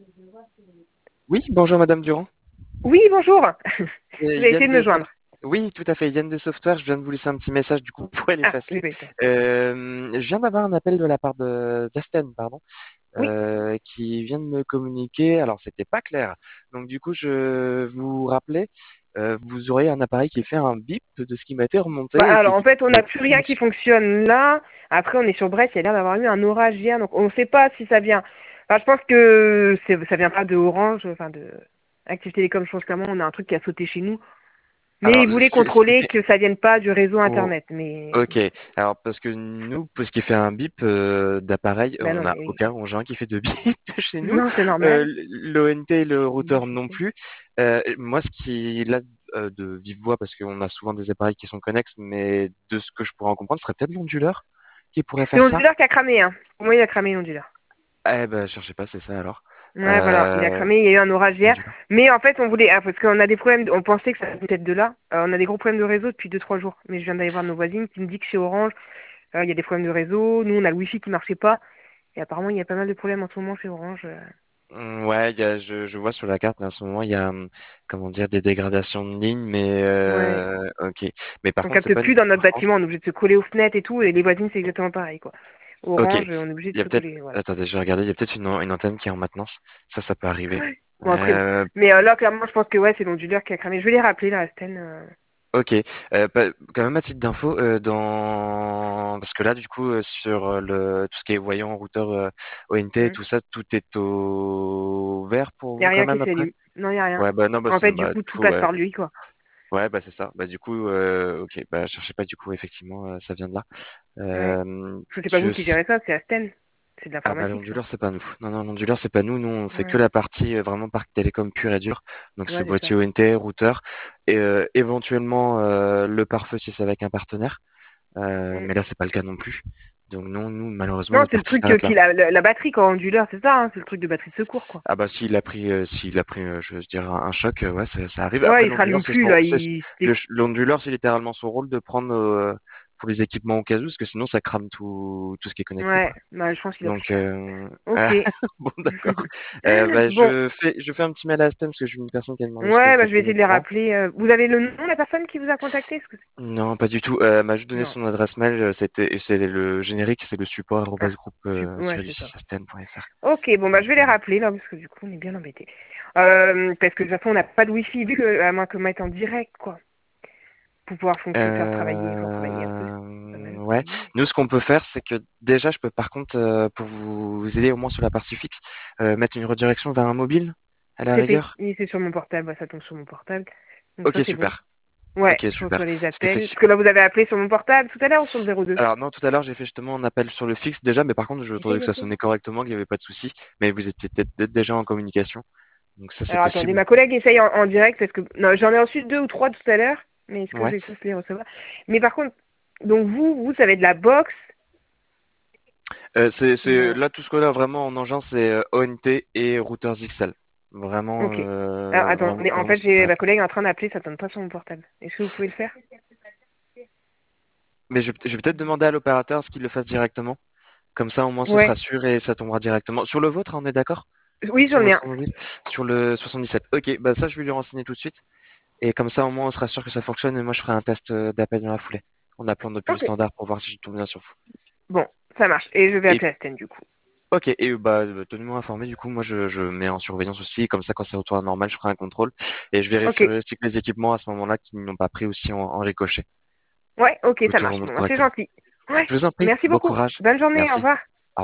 Oui, bonjour Madame Durand. Oui, bonjour. Vous avez essayé Yann de me de joindre. Oui, tout à fait, Yann de Software. Je viens de vous laisser un petit message, du coup, vous pourrez Ah, l'effacer. j'ai pas eu le temps. Je viens d'avoir un appel de la part de d'Asten, pardon, Oui. qui vient de me communiquer. Alors, c'était pas clair. Donc, du coup, je vous rappelais, vous aurez un appareil qui fait un bip de ce qui m'a été Bah, remonté et alors, qui en fait, on n'est n'a plus plus rien qui fonctionne. fonctionne là. Après, on est sur Brest. Il y a l'air d'avoir eu un orage hier, donc on ne sait pas si ça vient. Enfin, je pense que ça vient pas de Orange, enfin de Active Télécom. Je pense clairement, on a un truc qui a sauté chez nous. Mais Alors, ils voulaient ce qui contrôler fait. que ça vienne pas du réseau Oh, Internet. Mais ok. Alors, parce que nous, pour ce qui fait un bip d'appareil, bah on non, n'a mais oui. aucun engin qui fait de bip chez nous. Non, c'est normal. L'ONT et le routeur non plus. Moi, ce qui, là, de vive voix, parce qu'on a souvent des appareils qui sont connexes, mais de ce que je pourrais en comprendre, ce serait peut-être l'onduleur qui pourrait C'est faire ça. l'onduleur qui a cramé, hein. Pour moi, il a cramé l'onduleur. Eh ben, cherchez pas, c'est ça alors. Ouais, voilà, il a Euh, cramé, il y a eu un orage hier. Onduleur. Mais en fait, on voulait, parce qu'on a des problèmes, on pensait que ça venait peut-être de là. On a des gros problèmes de réseau depuis 2 3 jours. Mais je viens d'aller voir nos voisines qui me disent que chez Orange, il y a des problèmes de réseau. Nous, on a le Wi-Fi qui marchait pas. Et apparemment, il y a pas mal de problèmes en ce moment chez Orange. Ouais, je vois sur la carte, mais en ce moment, il y a, comment dire, des dégradations de lignes, mais Ouais. ok. Mais par On contre, c'est capte pas une plus dans notre souffrance. bâtiment, on est obligé de se coller aux fenêtres et tout. Et les voisines, c'est exactement pareil, quoi. Ok, Orange, on est obligé il de y a se peut-être, coller, voilà. attendez, je vais regarder, il y a peut-être une antenne qui est en maintenance. Ça peut arriver. Ouais. Bon, après, bon. Euh, Mais là, clairement, je pense que ouais, c'est l'onduleur qui a cramé. Je vais les rappeler, la Astène. ok, quand même à titre d'info, parce que là, du coup, sur le tout ce qui est voyant, routeur, ONT, Hmm. tout ça, tout est au vert pour Il n'y a vous quand rien qui même après? s'allume. Non, il n'y a rien. Ouais, bah non, En fait, du du coup, tout coup, passe ouais, par lui, quoi. ouais, bah c'est ça. Bah du coup, ok, bah cherchez pas, du coup, effectivement, ça vient de là. Ouais. Euh, Je sais pas vous je qui gérez ça, c'est Astène. C'est de Ah bah l'informatique, ça. l'onduleur c'est pas nous. Non non l'onduleur c'est pas nous. Nous on fait que Ouais. la partie vraiment parc télécom pur et dur. Donc c'est Ouais, c'est boîtier ça. ONT, routeur et éventuellement le pare-feu si c'est avec un partenaire. Mm. Mais là c'est pas le cas non plus. Donc non nous malheureusement Non, notre c'est le partie truc s'arrête là. qui la batterie quoi, onduleur, c'est ça, hein, c'est le truc de batterie de secours quoi. Ah bah s'il a pris je veux dire un choc ouais ça arrive. Ouais, Après il se l'onduleur rallume plus là, il l'onduleur c'est littéralement son rôle de prendre pour les équipements au cas où parce que sinon ça crame tout ce qui est connecté ouais, quoi. bah je pense qu'il a pris Donc, cher. Ok. bon, d'accord. Bah, Bon, je fais un petit mail à Aston parce que je suis une personne qui a demandé ce qui ouais, bah était je vais tenu essayer au de les courant. rappeler. Vous avez le nom de la personne qui vous a contacté? Non, pas du tout. Elle m'a juste donné Non. son adresse mail. C'est le générique, c'est le support Ah, groupe ouais, c'est ça. aston.fr. Ok, bon bah Donc, je vais les rappeler là parce que du coup on est bien embêtés. Parce que de toute façon on n'a pas de wifi vu que à moins que mettre en direct quoi pour pouvoir faire travailler un peu. C'est pas mal ouais. aussi. Nous, ce qu'on peut faire, c'est que déjà, je peux par contre, pour vous aider au moins sur la partie fixe, mettre une redirection vers un mobile à la C'est fait. rigueur. Et c'est sur mon portable. Ouais, ça tombe sur mon portable. Donc Ok, ça, c'est bon. super. Ouais, Ok, je super. reçois les C'est fait. appels. Parce que là, vous avez appelé sur mon portable tout à l'heure ou sur le 02? Alors non, tout à l'heure j'ai fait justement un appel sur le fixe déjà, mais par contre je trouvais Essaye que ça aussi. sonnait correctement, qu'il n'y avait pas de souci. Mais vous étiez peut-être déjà en communication, donc ça c'est Alors attendez, possible. ma collègue essaye en direct parce que non, j'en ai reçu 2 ou 3 tout à l'heure, mais est-ce que je Ouais. vais tous les recevoir? Mais par contre, donc vous, ça va être de la box. C'est Non. là tout ce qu'on a vraiment en engin, c'est ONT et routeurs XL. Vraiment, Ok. Alors attendez, en vraiment fait, ce qui j'ai s'arrête ma là. collègue est en train d'appeler, ça donne pas sur mon portable. Est-ce que vous pouvez le faire? Mais je vais peut-être demander à l'opérateur ce qu'il le fasse directement. Comme ça au moins ce sera Ouais. sûr et ça tombera directement. Sur le vôtre, hein, on est d'accord? Oui, Sur j'en ai un. votre mobile? Sur le 77. Ok, bah ça je vais lui renseigner tout de suite. Et comme ça au moins on sera sûr que ça fonctionne et moi je ferai un test d'appel dans la foulée. En appelant depuis le Ok. standard pour voir si je tombe bien sur vous. Bon, ça marche. Et je vais Et appeler Astène du coup. ok, et bah tenez-moi informé du coup, moi je mets en surveillance aussi, comme ça quand c'est retour à normal, je ferai un contrôle et je Ok. vérifierai aussi que les équipements à ce moment-là qui n'ont pas pris aussi en ricochet, Ouais, ok, que ça tout marche. remonte Bon, bah, c'est correctement. gentil. Ouais. Je vous en prie, Merci bon beaucoup. courage, Bonne journée. Au merci, revoir.